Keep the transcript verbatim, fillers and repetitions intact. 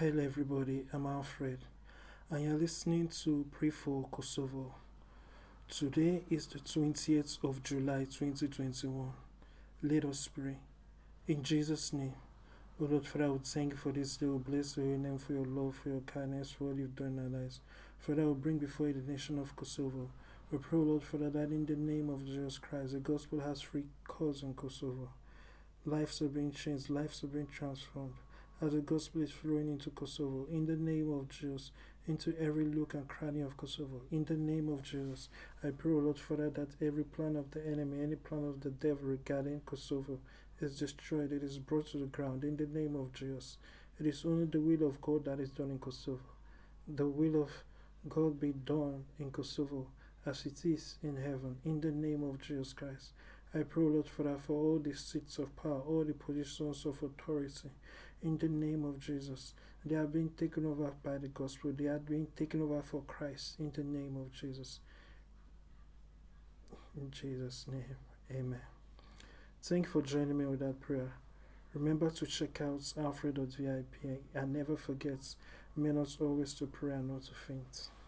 Hello, everybody. I'm Alfred, and you're listening to Pray for Kosovo. Today is the twentieth of July, twenty twenty-one. Let us pray. In Jesus' name, O Lord Father, I would thank you for this day. We bless your name for your love, for your kindness, for all you've done in our lives. Father, I will bring before you the nation of Kosovo. We pray, O Lord Father, that in the name of Jesus Christ, the gospel has free cause in Kosovo. Lives are being changed, lives are being transformed as the gospel is flowing into Kosovo. In the name of Jesus, into every nook and cranny of Kosovo. In the name of Jesus, I pray, O Lord Father, that every plan of the enemy, any plan of the devil regarding Kosovo is destroyed. It is brought to the ground. In the name of Jesus, it is only the will of God that is done in Kosovo. The will of God be done in Kosovo as it is in heaven. In the name of Jesus Christ, I pray, Lord Father, for all the seats of power, all the positions of authority. In the name of Jesus, they are being taken over by the gospel. They are being taken over for Christ. In the name of Jesus. In Jesus' name, amen. Thank you for joining me with that prayer. Remember to check out alfred dot v i p and never forget, men ought always to pray and not to faint.